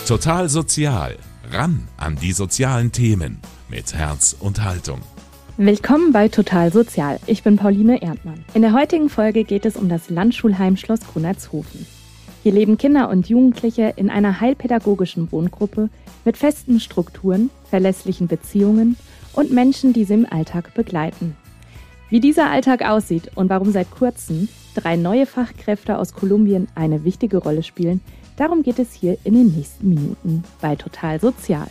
Total sozial. Ran an die sozialen Themen mit Herz und Haltung. Willkommen bei Total Sozial. Ich bin Pauline Erdmann. In der heutigen Folge geht es um das Landschulheim Schloss Grunnertshofen. Hier leben Kinder und Jugendliche in einer heilpädagogischen Wohngruppe mit festen Strukturen, verlässlichen Beziehungen und Menschen, die sie im Alltag begleiten. Wie dieser Alltag aussieht und warum seit kurzem 3 neue Fachkräfte aus Kolumbien eine wichtige Rolle spielen, darum geht es hier in den nächsten Minuten bei Total Sozial.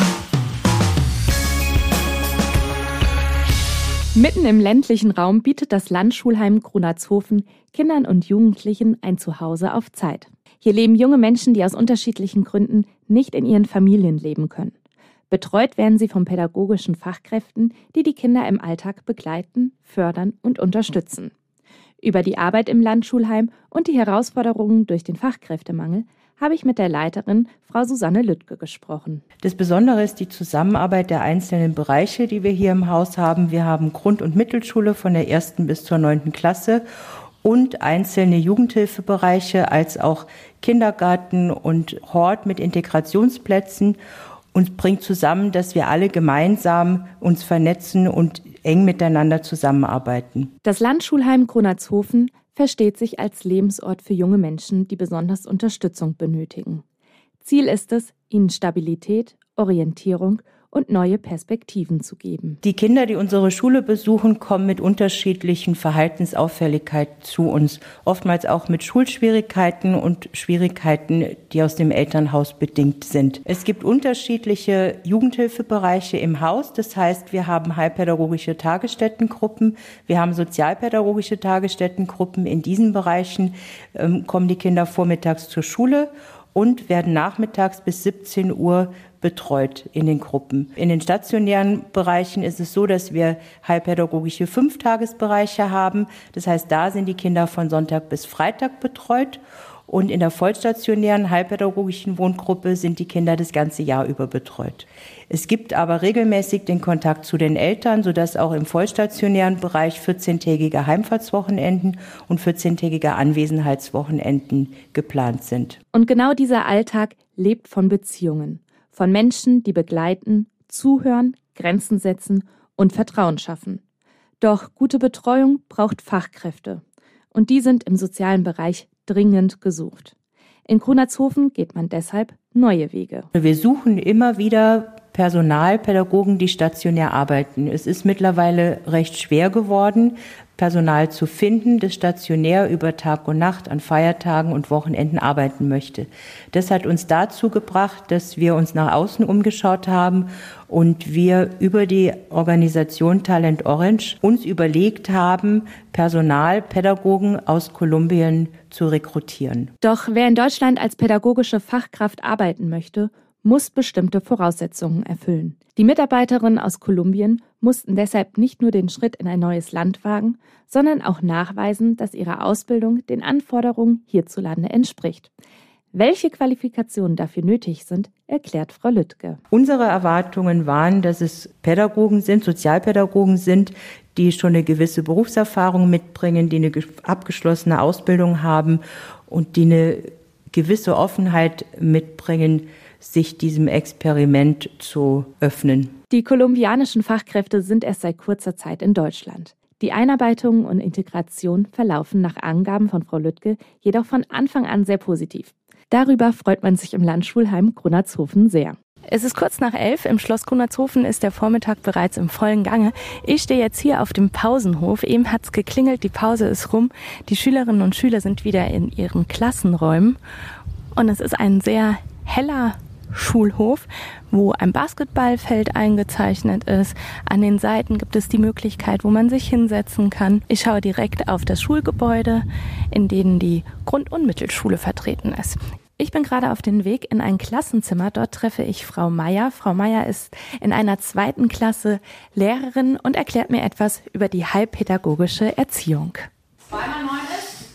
Mitten im ländlichen Raum bietet das Landschulheim Grunnertshofen Kindern und Jugendlichen ein Zuhause auf Zeit. Hier leben junge Menschen, die aus unterschiedlichen Gründen nicht in ihren Familien leben können. Betreut werden sie von pädagogischen Fachkräften, die die Kinder im Alltag begleiten, fördern und unterstützen. Über die Arbeit im Landschulheim und die Herausforderungen durch den Fachkräftemangel habe ich mit der Leiterin, Frau Susanne Lüttke, gesprochen. Das Besondere ist die Zusammenarbeit der einzelnen Bereiche, die wir hier im Haus haben. Wir haben Grund- und Mittelschule von der 1. bis zur 9. Klasse und einzelne Jugendhilfebereiche als auch Kindergarten und Hort mit Integrationsplätzen. Uns bringt zusammen, dass wir alle gemeinsam uns vernetzen und eng miteinander zusammenarbeiten. Das Landschulheim Grunnertshofen versteht sich als Lebensort für junge Menschen, die besonders Unterstützung benötigen. Ziel ist es, ihnen Stabilität, Orientierung und neue Perspektiven zu geben. Die Kinder, die unsere Schule besuchen, kommen mit unterschiedlichen Verhaltensauffälligkeiten zu uns. Oftmals auch mit Schulschwierigkeiten und Schwierigkeiten, die aus dem Elternhaus bedingt sind. Es gibt unterschiedliche Jugendhilfebereiche im Haus. Das heißt, wir haben heilpädagogische Tagesstättengruppen, wir haben sozialpädagogische Tagesstättengruppen. In diesen Bereichen kommen die Kinder vormittags zur Schule und werden nachmittags bis 17 Uhr betreut in den Gruppen. In den stationären Bereichen ist es so, dass wir heilpädagogische 5-Tagesbereiche haben. Das heißt, da sind die Kinder von Sonntag bis Freitag betreut. Und in der vollstationären heilpädagogischen Wohngruppe sind die Kinder das ganze Jahr über betreut. Es gibt aber regelmäßig den Kontakt zu den Eltern, sodass auch im vollstationären Bereich 14-tägige Heimfahrtswochenenden und 14-tägige Anwesenheitswochenenden geplant sind. Und genau dieser Alltag lebt von Beziehungen. Von Menschen, die begleiten, zuhören, Grenzen setzen und Vertrauen schaffen. Doch gute Betreuung braucht Fachkräfte. Und die sind im sozialen Bereich dringend gesucht. In Grunnertshofen geht man deshalb neue Wege. Wir suchen immer wieder Personalpädagogen, die stationär arbeiten. Es ist mittlerweile recht schwer geworden, Personal zu finden, das stationär über Tag und Nacht an Feiertagen und Wochenenden arbeiten möchte. Das hat uns dazu gebracht, dass wir uns nach außen umgeschaut haben und wir über die Organisation Talent Orange uns überlegt haben, Personalpädagogen aus Kolumbien zu rekrutieren. Doch wer in Deutschland als pädagogische Fachkraft arbeiten möchte, muss bestimmte Voraussetzungen erfüllen. Die Mitarbeiterinnen aus Kolumbien mussten deshalb nicht nur den Schritt in ein neues Land wagen, sondern auch nachweisen, dass ihre Ausbildung den Anforderungen hierzulande entspricht. Welche Qualifikationen dafür nötig sind, erklärt Frau Lüttke. Unsere Erwartungen waren, dass es Pädagogen sind, Sozialpädagogen sind, die schon eine gewisse Berufserfahrung mitbringen, die eine abgeschlossene Ausbildung haben und die eine gewisse Offenheit mitbringen, sich diesem Experiment zu öffnen. Die kolumbianischen Fachkräfte sind erst seit kurzer Zeit in Deutschland. Die Einarbeitung und Integration verlaufen nach Angaben von Frau Lüttke jedoch von Anfang an sehr positiv. Darüber freut man sich im Landschulheim Grunnertshofen sehr. Es ist kurz nach 11. Im Schloss Grunnertshofen ist der Vormittag bereits im vollen Gange. Ich stehe jetzt hier auf dem Pausenhof. Eben hat's geklingelt, die Pause ist rum. Die Schülerinnen und Schüler sind wieder in ihren Klassenräumen. Und es ist ein sehr heller Schulhof, wo ein Basketballfeld eingezeichnet ist. An den Seiten gibt es die Möglichkeit, wo man sich hinsetzen kann. Ich schaue direkt auf das Schulgebäude, in dem die Grund- und Mittelschule vertreten ist. Ich bin gerade auf dem Weg in ein Klassenzimmer. Dort treffe ich Frau Meier. Frau Meier ist in einer 2. Klasse Lehrerin und erklärt mir etwas über die heilpädagogische Erziehung. 2 mal 9 ist?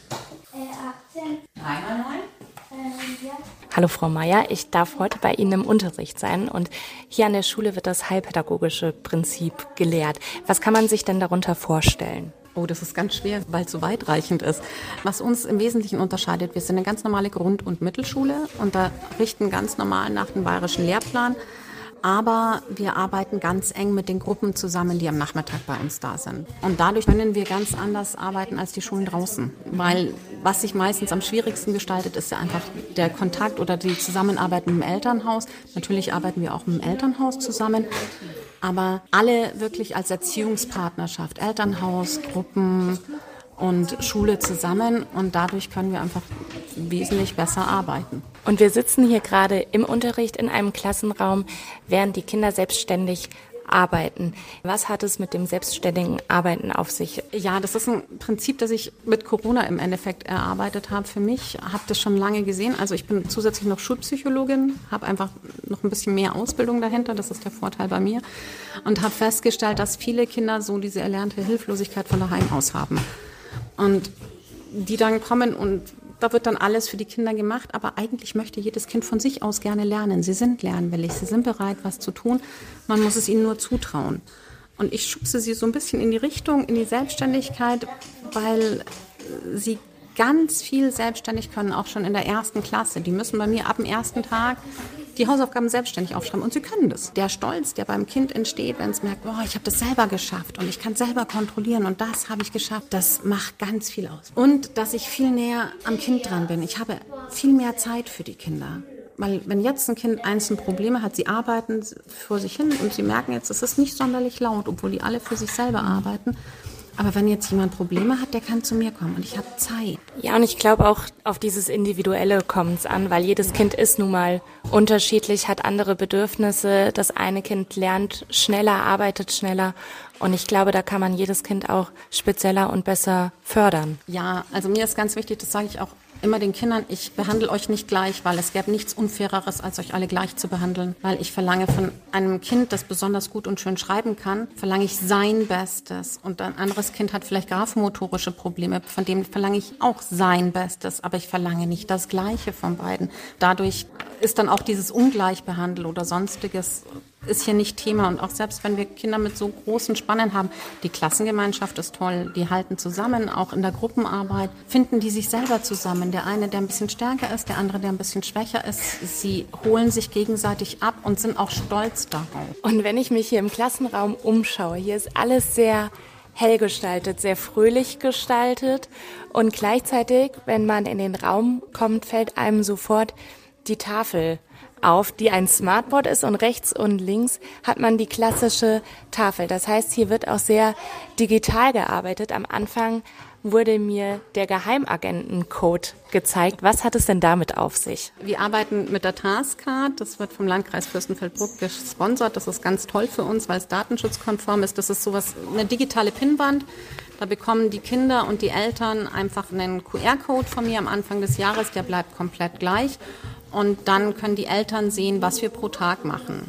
18. 3 mal 9? Ja. Hallo Frau Meier, ich darf heute bei Ihnen im Unterricht sein und hier an der Schule wird das heilpädagogische Prinzip gelehrt. Was kann man sich denn darunter vorstellen? Oh, das ist ganz schwer, weil es so weitreichend ist. Was uns im Wesentlichen unterscheidet, wir sind eine ganz normale Grund- und Mittelschule und da richten ganz normal nach dem bayerischen Lehrplan. Aber wir arbeiten ganz eng mit den Gruppen zusammen, die am Nachmittag bei uns da sind. Und dadurch können wir ganz anders arbeiten als die Schulen draußen. Weil was sich meistens am schwierigsten gestaltet, ist ja einfach der Kontakt oder die Zusammenarbeit mit dem Elternhaus. Natürlich arbeiten wir auch mit dem Elternhaus zusammen. Aber alle wirklich als Erziehungspartnerschaft, Elternhaus, Gruppen und Schule zusammen. Und dadurch können wir einfach wesentlich besser arbeiten. Und wir sitzen hier gerade im Unterricht in einem Klassenraum, während die Kinder selbstständig arbeiten. Was hat es mit dem selbstständigen Arbeiten auf sich? Ja, das ist ein Prinzip, das ich mit Corona im Endeffekt erarbeitet habe. Für mich habe das schon lange gesehen. Also ich bin zusätzlich noch Schulpsychologin, habe einfach noch ein bisschen mehr Ausbildung dahinter. Das ist der Vorteil bei mir. Und habe festgestellt, dass viele Kinder so diese erlernte Hilflosigkeit von daheim aus haben. Und die dann kommen und da wird dann alles für die Kinder gemacht, aber eigentlich möchte jedes Kind von sich aus gerne lernen. Sie sind lernwillig, sie sind bereit, was zu tun. Man muss es ihnen nur zutrauen. Und ich schubse sie so ein bisschen in die Richtung, in die Selbstständigkeit, weil sie ganz viel selbstständig können, auch schon in der 1. Klasse. Die müssen bei mir ab dem 1. Tag die Hausaufgaben selbstständig aufschreiben und sie können das. Der Stolz, der beim Kind entsteht, wenn es merkt, boah, ich habe das selber geschafft und ich kann selber kontrollieren und das habe ich geschafft, das macht ganz viel aus. Und dass ich viel näher am Kind dran bin. Ich habe viel mehr Zeit für die Kinder. Weil wenn jetzt ein Kind einzelne Probleme hat, sie arbeiten vor sich hin und sie merken jetzt, es ist nicht sonderlich laut, obwohl die alle für sich selber arbeiten. Aber wenn jetzt jemand Probleme hat, der kann zu mir kommen und ich habe Zeit. Ja, und ich glaube auch auf dieses Individuelle kommt es an, weil jedes Kind ist nun mal unterschiedlich, hat andere Bedürfnisse. Das eine Kind lernt schneller, arbeitet schneller. Und ich glaube, da kann man jedes Kind auch spezieller und besser fördern. Ja, also mir ist ganz wichtig, das sage ich auch immer den Kindern, ich behandle euch nicht gleich, weil es gäbe nichts Unfaireres, als euch alle gleich zu behandeln. Weil ich verlange von einem Kind, das besonders gut und schön schreiben kann, verlange ich sein Bestes. Und ein anderes Kind hat vielleicht graphomotorische Probleme, von dem verlange ich auch sein Bestes. Aber ich verlange nicht das Gleiche von beiden. Dadurch ist dann auch dieses Ungleichbehandeln oder Sonstiges ist hier nicht Thema. Und auch selbst wenn wir Kinder mit so großen Spannen haben, die Klassengemeinschaft ist toll, die halten zusammen, auch in der Gruppenarbeit, finden die sich selber zusammen. Der eine, der ein bisschen stärker ist, der andere, der ein bisschen schwächer ist. Sie holen sich gegenseitig ab und sind auch stolz darauf. Und wenn ich mich hier im Klassenraum umschaue, hier ist alles sehr hell gestaltet, sehr fröhlich gestaltet. Und gleichzeitig, wenn man in den Raum kommt, fällt einem sofort die Tafel auf, die ein Smartboard ist und rechts und links hat man die klassische Tafel. Das heißt, hier wird auch sehr digital gearbeitet. Am Anfang wurde mir der Geheimagentencode gezeigt. Was hat es denn damit auf sich? Wir arbeiten mit der Taskcard. Das wird vom Landkreis Fürstenfeldbruck gesponsert. Das ist ganz toll für uns, weil es datenschutzkonform ist. Das ist sowas, eine digitale Pinnwand. Da bekommen die Kinder und die Eltern einfach einen QR-Code von mir am Anfang des Jahres. Der bleibt komplett gleich. Und dann können die Eltern sehen, was wir pro Tag machen.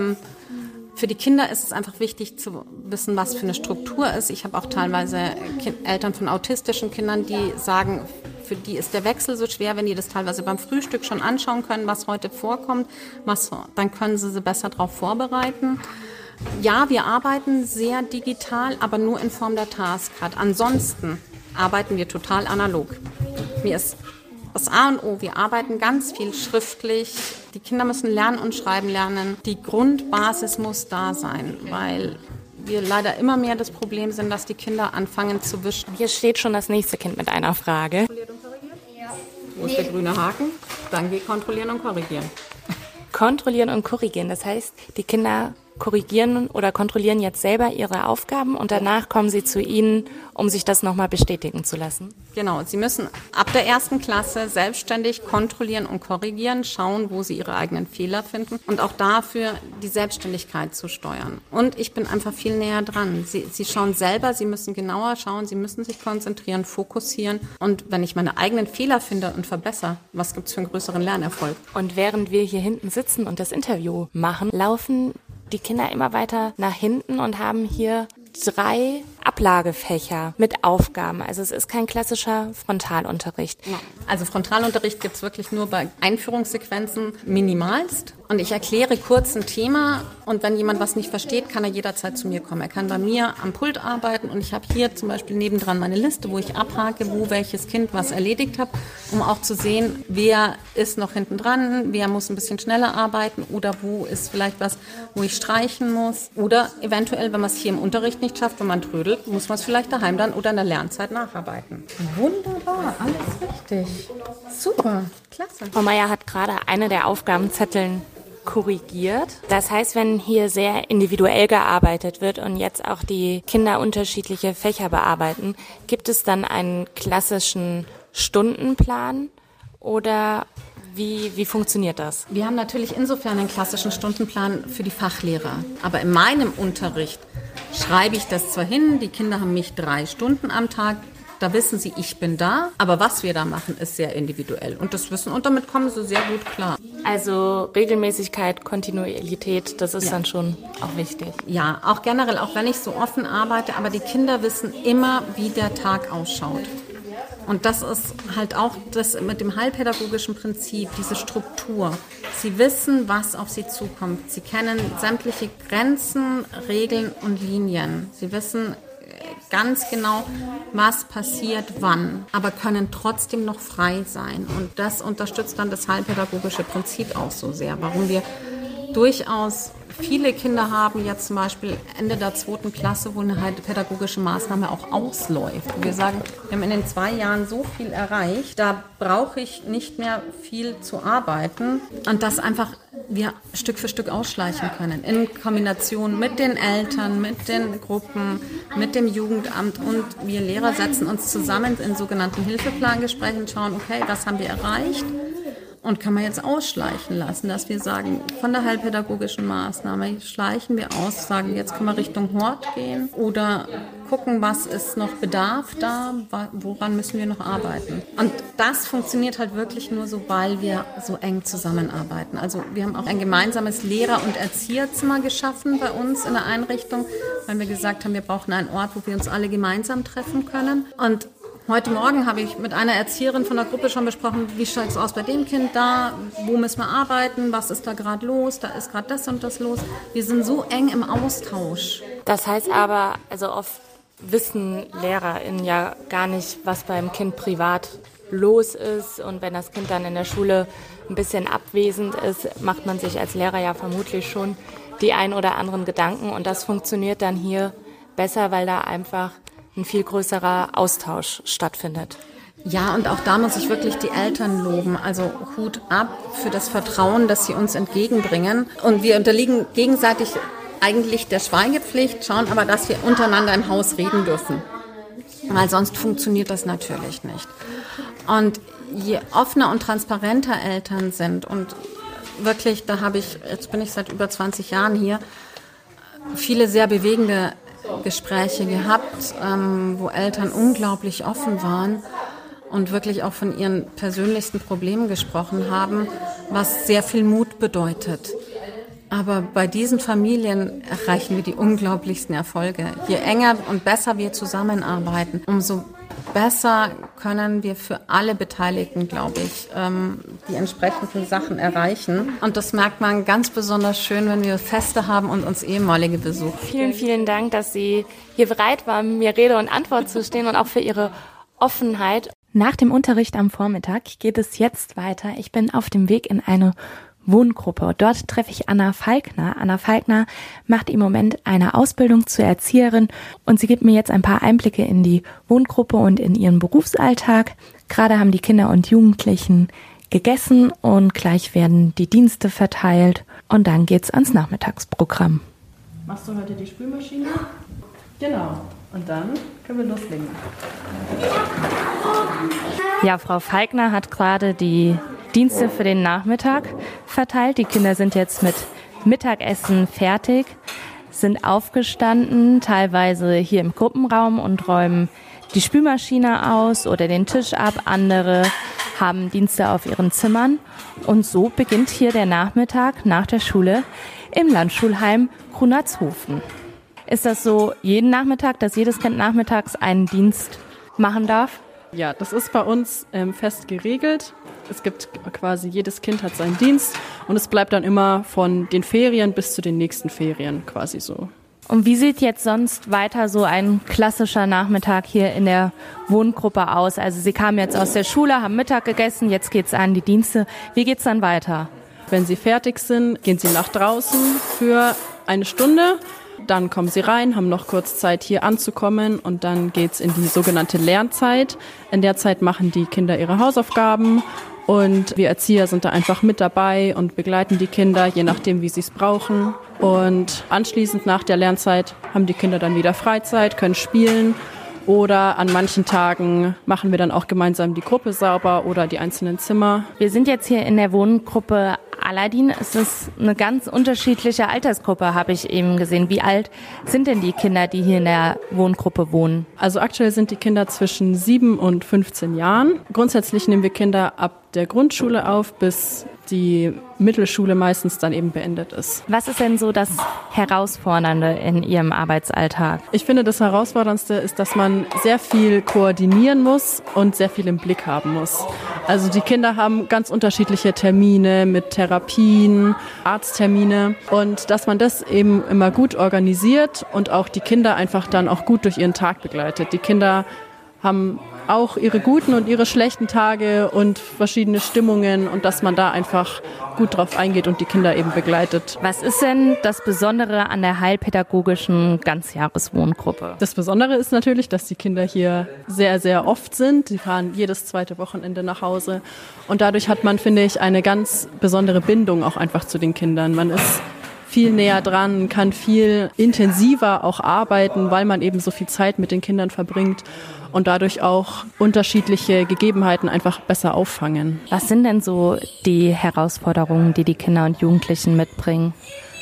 Für die Kinder ist es einfach wichtig zu wissen, was für eine Struktur ist. Ich habe auch teilweise Eltern von autistischen Kindern, die sagen, für die ist der Wechsel so schwer, wenn die das teilweise beim Frühstück schon anschauen können, was heute vorkommt, dann können sie besser darauf vorbereiten. Ja, wir arbeiten sehr digital, aber nur in Form der Taskcard. Ansonsten arbeiten wir total analog. Mir ist das A und O, wir arbeiten ganz viel schriftlich. Die Kinder müssen lernen und schreiben lernen. Die Grundbasis muss da sein, weil wir leider immer mehr das Problem sind, dass die Kinder anfangen zu wischen. Hier steht schon das nächste Kind mit einer Frage. Kontrolliert und korrigiert? Ja. Wo ist der grüne Haken? Dann geh kontrollieren und korrigieren. Kontrollieren und korrigieren, das heißt, die Kinder korrigieren oder kontrollieren jetzt selber ihre Aufgaben und danach kommen sie zu Ihnen, um sich das nochmal bestätigen zu lassen? Genau, sie müssen ab der 1. Klasse selbstständig kontrollieren und korrigieren, schauen, wo sie ihre eigenen Fehler finden und auch dafür die Selbstständigkeit zu steuern. Und ich bin einfach viel näher dran. Sie schauen selber, sie müssen genauer schauen, sie müssen sich konzentrieren, fokussieren. Und wenn ich meine eigenen Fehler finde und verbessere, was gibt es für einen größeren Lernerfolg? Und während wir hier hinten sitzen und das Interview machen, laufen die Kinder immer weiter nach hinten und haben hier 3 Ablagefächer mit Aufgaben. Also es ist kein klassischer Frontalunterricht. Ja. Also Frontalunterricht gibt's wirklich nur bei Einführungssequenzen minimalst. Und ich erkläre kurz ein Thema und wenn jemand was nicht versteht, kann er jederzeit zu mir kommen. Er kann bei mir am Pult arbeiten und ich habe hier zum Beispiel nebendran meine Liste, wo ich abhake, wo welches Kind was erledigt hat, um auch zu sehen, wer ist noch hinten dran, wer muss ein bisschen schneller arbeiten oder wo ist vielleicht was, wo ich streichen muss. Oder eventuell, wenn man es hier im Unterricht nicht schafft, wenn man trödelt, muss man es vielleicht daheim dann oder in der Lernzeit nacharbeiten. Wunderbar, alles richtig. Super, klasse. Frau Meier hat gerade eine der Aufgabenzetteln korrigiert. Das heißt, wenn hier sehr individuell gearbeitet wird und jetzt auch die Kinder unterschiedliche Fächer bearbeiten, gibt es dann einen klassischen Stundenplan oder wie funktioniert das? Wir haben natürlich insofern einen klassischen Stundenplan für die Fachlehrer. Aber in meinem Unterricht schreibe ich das zwar hin, die Kinder haben mich 3 Stunden am Tag, da wissen sie, ich bin da, aber was wir da machen, ist sehr individuell. Und das wissen, und damit kommen sie sehr gut klar. Also Regelmäßigkeit, Kontinuität, das ist dann schon auch wichtig. Ja, auch generell, auch wenn ich so offen arbeite, aber die Kinder wissen immer, wie der Tag ausschaut. Und das ist halt auch das mit dem heilpädagogischen Prinzip, diese Struktur. Sie wissen, was auf sie zukommt. Sie kennen sämtliche Grenzen, Regeln und Linien. Sie wissen ganz genau, was passiert wann, aber können trotzdem noch frei sein. Und das unterstützt dann das heilpädagogische Prinzip auch so sehr, warum wir durchaus viele Kinder haben, jetzt zum Beispiel Ende der 2. Klasse, wo eine pädagogische Maßnahme auch ausläuft. Wir sagen, wir haben in den 2 Jahren so viel erreicht, da brauche ich nicht mehr viel zu arbeiten und das einfach wir Stück für Stück ausschleichen können. In Kombination mit den Eltern, mit den Gruppen, mit dem Jugendamt und wir Lehrer setzen uns zusammen in sogenannten Hilfeplangesprächen und schauen, okay, was haben wir erreicht? Und kann man jetzt ausschleichen lassen, dass wir sagen, von der heilpädagogischen Maßnahme schleichen wir aus, sagen, jetzt können wir Richtung Hort gehen oder gucken, was ist noch Bedarf da, woran müssen wir noch arbeiten. Und das funktioniert halt wirklich nur so, weil wir so eng zusammenarbeiten. Also wir haben auch ein gemeinsames Lehrer- und Erzieherzimmer geschaffen bei uns in der Einrichtung, weil wir gesagt haben, wir brauchen einen Ort, wo wir uns alle gemeinsam treffen können. Und heute Morgen habe ich mit einer Erzieherin von der Gruppe schon besprochen, wie schaut es aus bei dem Kind da, wo müssen wir arbeiten, was ist da gerade los, da ist gerade das und das los. Wir sind so eng im Austausch. Das heißt aber, also oft wissen LehrerInnen ja gar nicht, was beim Kind privat los ist und wenn das Kind dann in der Schule ein bisschen abwesend ist, macht man sich als Lehrer ja vermutlich schon die ein oder anderen Gedanken und das funktioniert dann hier besser, weil da einfach ein viel größerer Austausch stattfindet. Ja, und auch da muss ich wirklich die Eltern loben. Also Hut ab für das Vertrauen, das sie uns entgegenbringen. Und wir unterliegen gegenseitig eigentlich der Schweigepflicht, schauen aber, dass wir untereinander im Haus reden dürfen. Weil sonst funktioniert das natürlich nicht. Und je offener und transparenter Eltern sind und wirklich, jetzt bin ich seit über 20 Jahren hier, viele sehr bewegende Gespräche gehabt, wo Eltern unglaublich offen waren und wirklich auch von ihren persönlichsten Problemen gesprochen haben, was sehr viel Mut bedeutet. Aber bei diesen Familien erreichen wir die unglaublichsten Erfolge. Je enger und besser wir zusammenarbeiten, umso besser können wir für alle Beteiligten, glaube ich, die entsprechenden Sachen erreichen. Und das merkt man ganz besonders schön, wenn wir Feste haben und uns Ehemalige besuchen. Vielen, vielen Dank, dass Sie hier bereit waren, mir Rede und Antwort zu stehen und auch für Ihre Offenheit. Nach dem Unterricht am Vormittag geht es jetzt weiter. Ich bin auf dem Weg in eine Wohngruppe. Dort treffe ich Anna Falkner. Anna Falkner macht im Moment eine Ausbildung zur Erzieherin und sie gibt mir jetzt ein paar Einblicke in die Wohngruppe und in ihren Berufsalltag. Gerade haben die Kinder und Jugendlichen gegessen und gleich werden die Dienste verteilt und dann geht's ans Nachmittagsprogramm. Machst du heute die Spülmaschine? Genau. Und dann können wir loslegen. Ja, Frau Falkner hat gerade die Dienste für den Nachmittag verteilt. Die Kinder sind jetzt mit Mittagessen fertig, sind aufgestanden, teilweise hier im Gruppenraum und räumen die Spülmaschine aus oder den Tisch ab. Andere haben Dienste auf ihren Zimmern. Und so beginnt hier der Nachmittag nach der Schule im Landschulheim Grunartshofen. Ist das so jeden Nachmittag, dass jedes Kind nachmittags einen Dienst machen darf? Ja, das ist bei uns fest geregelt. Es gibt quasi, jedes Kind hat seinen Dienst und es bleibt dann immer von den Ferien bis zu den nächsten Ferien quasi so. Und wie sieht jetzt sonst weiter so ein klassischer Nachmittag hier in der Wohngruppe aus? Also Sie kamen jetzt aus der Schule, haben Mittag gegessen, jetzt geht's an die Dienste. Wie geht's dann weiter? Wenn Sie fertig sind, gehen Sie nach draußen für eine Stunde. Dann kommen Sie rein, haben noch kurz Zeit hier anzukommen und dann geht's in die sogenannte Lernzeit. In der Zeit machen die Kinder ihre Hausaufgaben und wir Erzieher sind da einfach mit dabei und begleiten die Kinder, je nachdem, wie sie es brauchen. Und anschließend nach der Lernzeit haben die Kinder dann wieder Freizeit, können spielen. Oder an manchen Tagen machen wir dann auch gemeinsam die Gruppe sauber oder die einzelnen Zimmer. Wir sind jetzt hier in der Wohngruppe Aladdin. Es ist eine ganz unterschiedliche Altersgruppe, habe ich eben gesehen. Wie alt sind denn die Kinder, die hier in der Wohngruppe wohnen? Also aktuell sind die Kinder zwischen 7 und 15 Jahren. Grundsätzlich nehmen wir Kinder ab der Grundschule auf, bis die Mittelschule meistens dann eben beendet ist. Was ist denn so das Herausfordernde in Ihrem Arbeitsalltag? Ich finde, das Herausforderndste ist, dass man sehr viel koordinieren muss und sehr viel im Blick haben muss. Also die Kinder haben ganz unterschiedliche Termine mit Therapien, Arzttermine und dass man das eben immer gut organisiert und auch die Kinder einfach dann auch gut durch ihren Tag begleitet. Die Kinder haben auch ihre guten und ihre schlechten Tage und verschiedene Stimmungen und dass man da einfach gut drauf eingeht und die Kinder eben begleitet. Was ist denn das Besondere an der heilpädagogischen Ganzjahreswohngruppe? Das Besondere ist natürlich, dass die Kinder hier sehr, sehr oft sind. Sie fahren jedes zweite Wochenende nach Hause und dadurch hat man, finde ich, eine ganz besondere Bindung auch einfach zu den Kindern. Man ist viel näher dran, kann viel intensiver auch arbeiten, weil man eben so viel Zeit mit den Kindern verbringt und dadurch auch unterschiedliche Gegebenheiten einfach besser auffangen. Was sind denn so die Herausforderungen, die die Kinder und Jugendlichen mitbringen?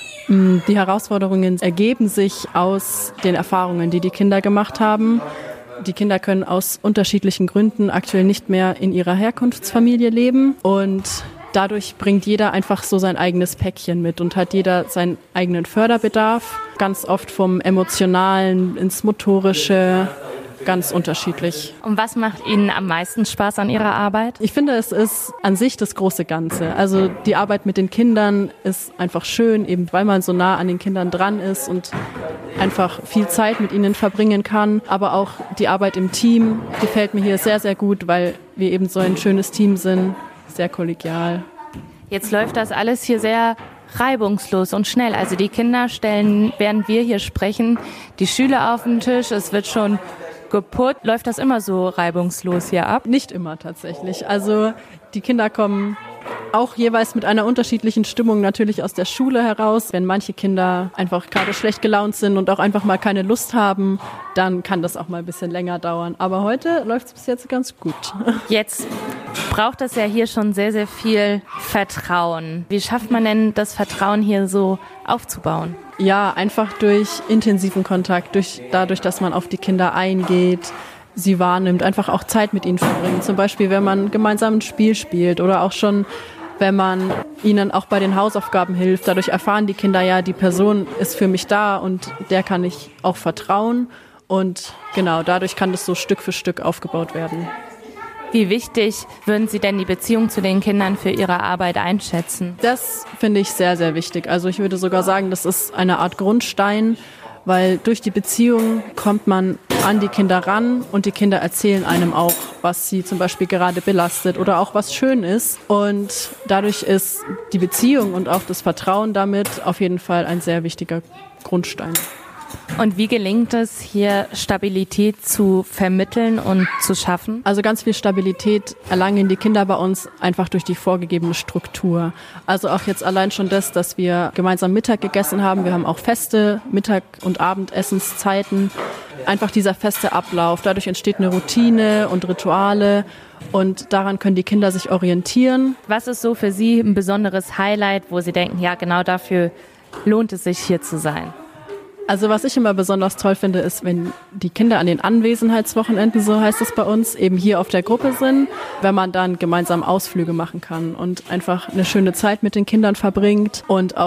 Die Herausforderungen ergeben sich aus den Erfahrungen, die die Kinder gemacht haben. Die Kinder können aus unterschiedlichen Gründen aktuell nicht mehr in ihrer Herkunftsfamilie leben und dadurch bringt jeder einfach so sein eigenes Päckchen mit und hat jeder seinen eigenen Förderbedarf. Ganz oft vom Emotionalen ins Motorische, ganz unterschiedlich. Und was macht Ihnen am meisten Spaß an Ihrer Arbeit? Ich finde, es ist an sich das große Ganze. Also die Arbeit mit den Kindern ist einfach schön, eben weil man so nah an den Kindern dran ist und einfach viel Zeit mit ihnen verbringen kann. Aber auch die Arbeit im Team gefällt mir hier sehr, sehr gut, weil wir eben so ein schönes Team sind. Sehr kollegial. Jetzt läuft das alles hier sehr reibungslos und schnell. Also die Kinder stellen, während wir hier sprechen, die Schüler auf den Tisch. Es wird schon geputzt. Läuft das immer so reibungslos hier ab? Nicht immer tatsächlich. Also die Kinder kommen auch jeweils mit einer unterschiedlichen Stimmung natürlich aus der Schule heraus. Wenn manche Kinder einfach gerade schlecht gelaunt sind und auch einfach mal keine Lust haben, dann kann das auch mal ein bisschen länger dauern. Aber heute läuft es bis jetzt ganz gut. Jetzt braucht es ja hier schon sehr, sehr viel Vertrauen. Wie schafft man denn das Vertrauen hier so aufzubauen? Ja, einfach durch intensiven Kontakt, dadurch, dass man auf die Kinder eingeht, sie wahrnimmt, einfach auch Zeit mit ihnen verbringt. Zum Beispiel, wenn man gemeinsam ein Spiel spielt oder auch schon, wenn man ihnen auch bei den Hausaufgaben hilft. Dadurch erfahren die Kinder ja, die Person ist für mich da und der kann ich auch vertrauen. Und genau, dadurch kann das so Stück für Stück aufgebaut werden. Wie wichtig würden Sie denn die Beziehung zu den Kindern für Ihre Arbeit einschätzen? Das finde ich sehr, sehr wichtig. Also ich würde sogar sagen, das ist eine Art Grundstein, weil durch die Beziehung kommt man an die Kinder ran und die Kinder erzählen einem auch, was sie zum Beispiel gerade belastet oder auch was schön ist. Und dadurch ist die Beziehung und auch das Vertrauen damit auf jeden Fall ein sehr wichtiger Grundstein. Und wie gelingt es, hier Stabilität zu vermitteln und zu schaffen? Also ganz viel Stabilität erlangen die Kinder bei uns einfach durch die vorgegebene Struktur. Also auch jetzt allein schon das, dass wir gemeinsam Mittag gegessen haben. Wir haben auch feste Mittag- und Abendessenszeiten. Einfach dieser feste Ablauf. Dadurch entsteht eine Routine und Rituale. Und daran können die Kinder sich orientieren. Was ist so für Sie ein besonderes Highlight, wo Sie denken, ja, genau dafür lohnt es sich, hier zu sein? Also was ich immer besonders toll finde, ist, wenn die Kinder an den Anwesenheitswochenenden, so heißt es bei uns, eben hier auf der Gruppe sind, wenn man dann gemeinsam Ausflüge machen kann und einfach eine schöne Zeit mit den Kindern verbringt und auch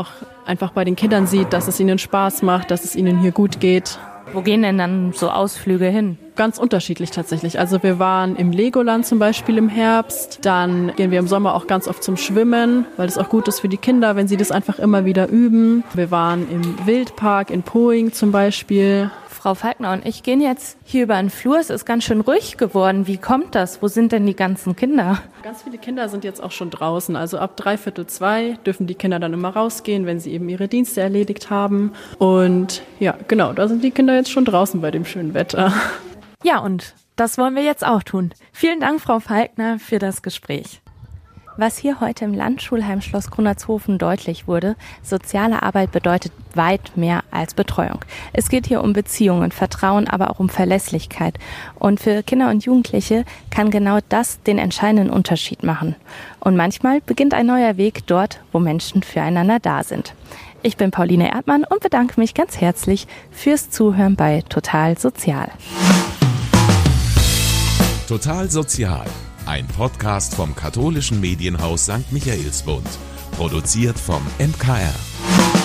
einfach bei den Kindern sieht, dass es ihnen Spaß macht, dass es ihnen hier gut geht. Wo gehen denn dann so Ausflüge hin? Ganz unterschiedlich tatsächlich. Also wir waren im Legoland zum Beispiel im Herbst. Dann gehen wir im Sommer auch ganz oft zum Schwimmen, weil das auch gut ist für die Kinder, wenn sie das einfach immer wieder üben. Wir waren im Wildpark in Poing zum Beispiel. Frau Falkner und ich gehen jetzt hier über den Flur. Es ist ganz schön ruhig geworden. Wie kommt das? Wo sind denn die ganzen Kinder? Ganz viele Kinder sind jetzt auch schon draußen. Also ab 1:45 dürfen die Kinder dann immer rausgehen, wenn sie eben ihre Dienste erledigt haben. Und ja, genau, da sind die Kinder jetzt schon draußen bei dem schönen Wetter. Ja, und das wollen wir jetzt auch tun. Vielen Dank, Frau Falkner, für das Gespräch. Was hier heute im Landschulheim Schloss Grunnertshofen deutlich wurde, soziale Arbeit bedeutet weit mehr als Betreuung. Es geht hier um Beziehungen, Vertrauen, aber auch um Verlässlichkeit. Und für Kinder und Jugendliche kann genau das den entscheidenden Unterschied machen. Und manchmal beginnt ein neuer Weg dort, wo Menschen füreinander da sind. Ich bin Pauline Erdmann und bedanke mich ganz herzlich fürs Zuhören bei Total Sozial. Total Sozial. Ein Podcast vom katholischen Medienhaus St. Michaelsbund. Produziert vom MKR.